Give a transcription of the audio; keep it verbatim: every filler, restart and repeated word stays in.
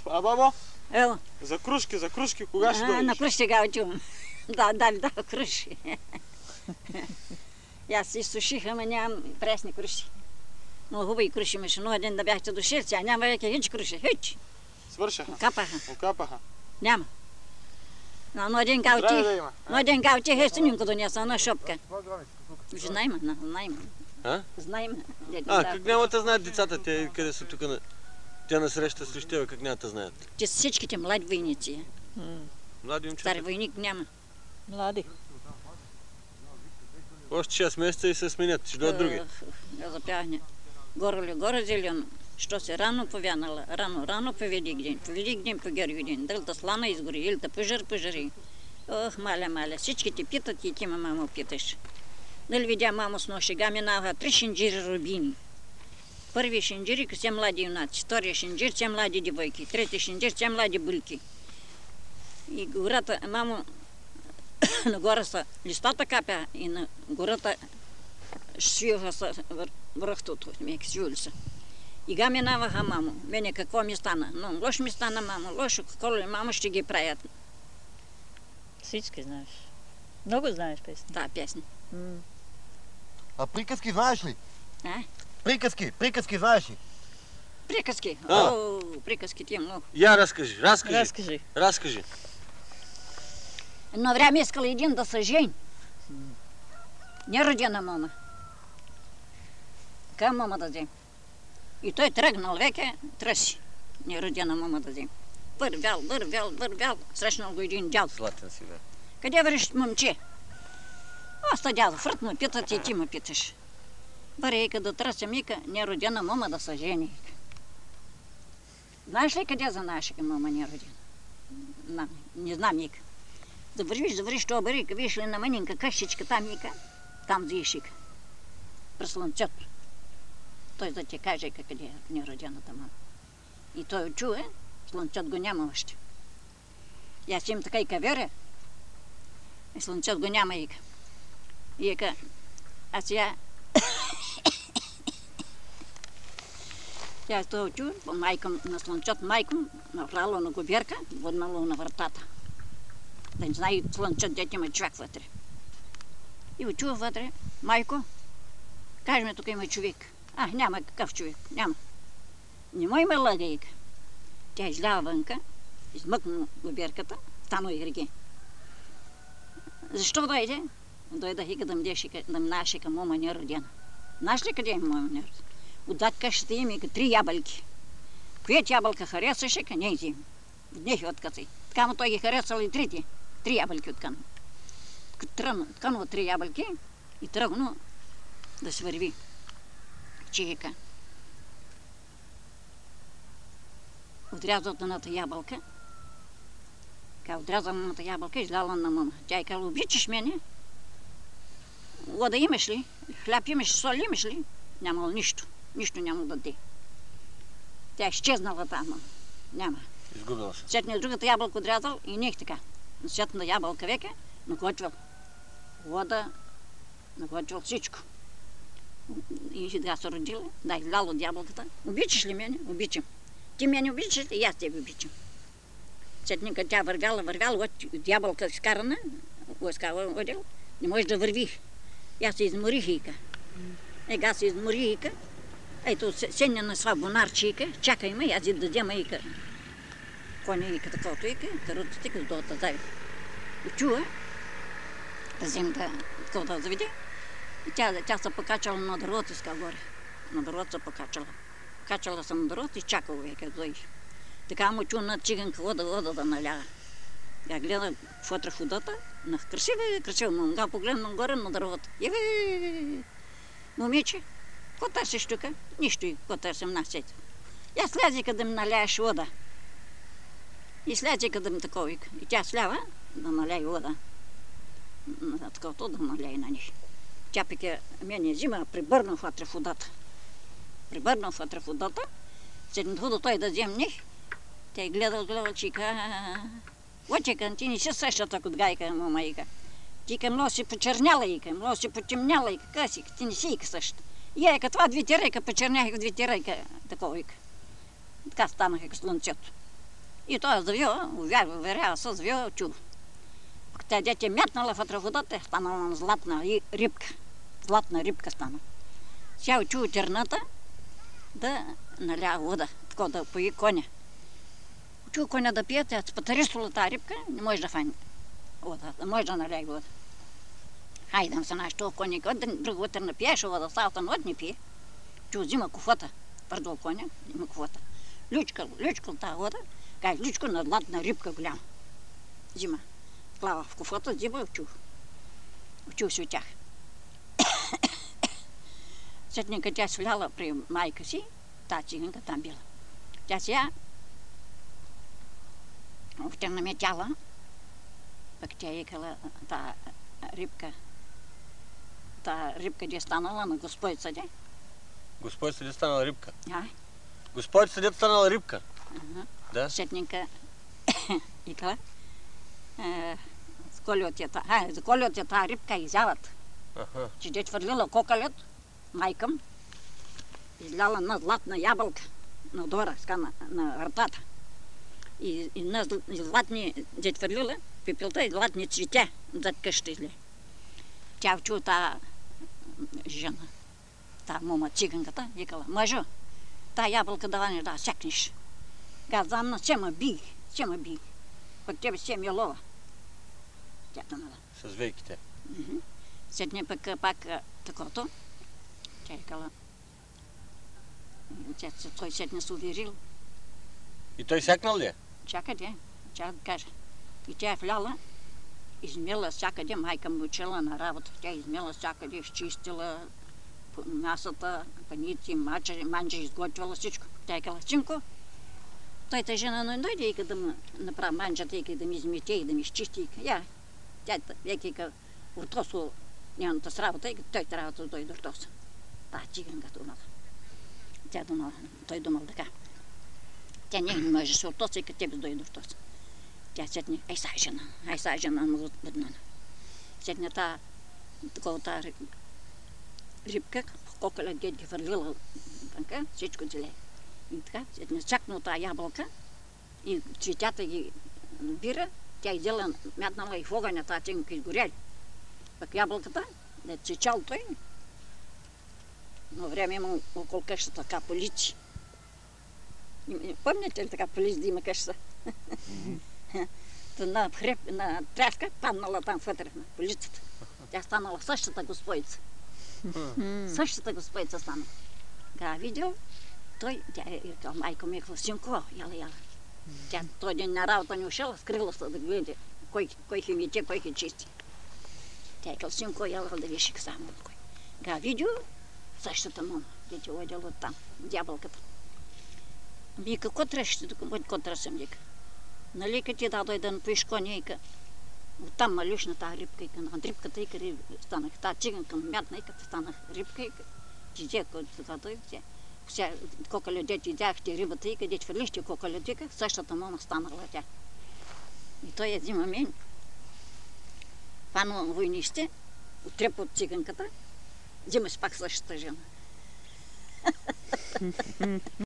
А, бабо? Ела. За кружки, за кружки, кога ще дойдеш? На кружки сега отивам. Да, дали да, кружки. И аз си суших, ама нямам пресни круши. Много хубави круши имаше, но един да бяхте дошли, сега няма веќе хич круши, хич. Свършаха? Окапаха. Окапаха. Няма. Но, но един гаути, да има. но един гаути хестенинко донесла на шопка. Знаем, знаем. А? Знаем. А, как няма да знаят децата, те къде са тук на... Тя насреща срещу тебе, как няма да знаят? Те са всичките млади войници. Млади момчета. Стари войник няма. Млади. Още шест месеца и се сменят, ще дойдат други. Я запяване. Горе ли горе зелено, що се рано повянала, рано, рано поведи гден, поведи гден, погери гден, дълта слана изгори, илта пожар, пожари. Ох, маля, маля, всички питат и ти мамо питаш. Дали видя мамо с нощига минава три шинджири рубини. Първи шинджири, все млади юнаци, втория шинджир, все млади девойки, трети шинджир, все млади bulки. И гората, мамо, на гора са листата капя и на гората свиваха са връхтото, меки свили са. И га минаваха, мамо, мене какво ми стана? Но лошо ми стана, мамо, лошо, какво ли, мамо, ще ги правят. Всички знаеш. Много знаеш песни. Да, песни. А приказки знаеш ли? А? Приказки, приказки знаеш ли? Приказки. А. О, приказки ти много. Я разкажи, разкажи. Разкажи. Разкажи. Едно време искала един да се жени. Неродена мама. Така мама да вземе. И той тръгнал веке, търси. Неродена мама да вземе. Вървял, вървял, вървял. Срещнал го един дядо. Златен си, да. Къде вървиш, момче? Аз та дядо, фрът ме питат и ти ме питаш. Барейка да търся, мика, неродена мама да се жени. Знаеш ли къде за нашата мама неродена? Не, не знам, мика. Да вървиш, да вървиш това барейка, виж ли на манинка къщичка там, мика, там заишика. При слънцето. Той да ти каже къде е неродената мама. И той чуе, слънцето го няма още. И аз им така и каверя. И слънцето го няма ика. И ека, аз я... Тя това чуе, майка на слънцето, майка направила на губерка, върнала на вратата. Да не знае слънцето, дете има човек вътре. И го чува вътре, майко, кажи ми, тук има човек. А, няма какъв човек, няма. Не му има лъгайка. Тя излява вънка, измъкна губерката, там е Григи. Защо дойде? Дойдах и да мдеше, да мнаше към мома неродена. Знаеш ли къде е мома неродена? Отдат къщата им и три ябълки. Коят ябълка харесваше, къде не взим. От них откъцай. Така му той ги харесвал и трите. Три ябълки откън. Откънва три ябълки и тръгна да се върви. Чика. Отрязал едната ябълка. Ка отрязал едната ябълка и изляла на мама. Тя е казала, обичаш мене? Вода имаш ли? Хляб имаш, сол имаш ли? Нямало нищо. Нищо няма да даде. Тя е изчезнала там, мама. Няма. Изгубила се. Сетне другата ябълка отрязал и нех така. На сетна ябълка века накочвал вода, накочвал всичко. И сега се родила, да, излял от ябълката. Обичаш ли мене? Обичам. Ти мене обичаш ли? И аз тебе обичам. Сетника тя вървяла, вървяла, от ябълка изкарана, лъскава отдел, не може да върви. И аз се изморих ика. Ега се изморих ика. Ето, сення на това бонарче, чакай ме, аз да дадем ика. Коня ика таквото ика, карутата ика, долата зави. И чува, да взем да, такова да заведе. И тя, тя се покачала на дървото, иска горе. На дървото се покачала. Покачала съм на дървото и чакала века да дойде. Така му чу на циганка вода, вода да наляга. Я гледа вътре в водата, на красива, красива момга, погледна горе на дървото. Еве, момиче, какво търсиш тук? Нищо и какво търсим на сето. Я слязика да ми наляеш вода. И слязика да ми такова. И тя слява да наляе вода. На таковото да наляе на них. Тя пеке мене взима, прибърна вътре в водата. Прибърна вътре в водата, седна вода той да вземе. Тя гледал, гледал, чика. Отчекан, ти не си същата от гайка, мама ика. Ти към много си почерняла ика, много си потемняла ика, къси, ти не си ика същата. И ека това двете река, почернях двете река, такова ика. Така станаха к слънцето. И той завил, уверява се, завил чу. Тя дете мятнала вътре водата, станала златна рибка. Златна рибка стана. Тя учу терната да наля вода, така да пои коня. Учу коня да пие, тя спатаристала тази рибка, не може да файне вода, не може да наля вода. Хайдам се нашето коника, друг утре напиеше вода, цялата нощ не пие. Чу взима куфата, пардон коня, има куфата. Лючкал, лючкал тази вода, кай лючкал на златна рибка голяма. Взима. Клава в куфата, взима и учу. Учу се от тях. Сетника тя сваляла при майка си, тази циганка там била. Тя сега още наметяла, пък тя екала та рибка, та рибка де станала на Господь съде. Господь съдет станала рибка. А? Господь съдет станала рибка. Ага. Да. Сетника екала, за колиот е тази рибка изяват. Аха. Че де твърлила кокалет, майкам, изляла на златна ябълка, на дора, ска на, на вратата. И, и на златни, де твърлила пепелта и златни цветя зад къща изле. Тя чу та жена, та мома циганката, викала, мъжо, та ябълка дава не да сякнеш. Казам на ще ма би, ще ма би. Пък тебе ще ми лова. Тя тънала. С вейките. Сетне пък пак такото. Тя викала. Тя, той сетне се уверил. И той сякнал ли е? Чакайте, чакай да кажа. И тя е вляла, измила всякъде, майка му учила на работа. Тя измила всякъде, изчистила мясата, паници, мача, манджа, изготвила всичко. Тя е казала, синко, той та жена не дойде и да му направи манджата, и да ми измете, и да ми изчисти. Я, тя веки отосло нейната с работа, и той трябва да дойде отоса. Та циганка думала. Тя думала, той думал така. Тя не може да се отоса, и като тебе дойде отоса. Тя сетне, ай са жена, ай са жена му бъдна. Сетне та, такова та рибка, кокалят дед ги вървила, така, всичко зеле. И така, сетне чакнал тази ябълка и цветята ги набира, тя изела, мятнала и в огъня тази цинка изгоряли. Пък ябълката, не цечал той, но време има около къщата така полици. Помните ли така полиц да има къща? На хреб, на тряска, паднала там вътре на полицата. Тя станала същата господица. Същата господица стана. Га видел, той, тя е казал, майко ми е казал, синко, яла, яла. Тя той ден на работа не ушела, скрила се да гледа кой, кой хи мите, кой хи чисти. Тя е казал, синко, яла да виши само кой. Га видел, същата мама, дете отдел от там, дяволката. Ами какво трябваше тук, какво трябваше съм вика. Нали като ти да дойде да напоиш коня и оттам малюш на тази рибка и на рибката и къде станах. Тази циганка мятна и като станах рибка и ти взе, който да дойде. Кока дете взяхте рибата и къде хвърлихте кока ледика, същата мама станала тя. И той я взима мен. Пано войнище, отрепа от циганката, взима си пак същата жена.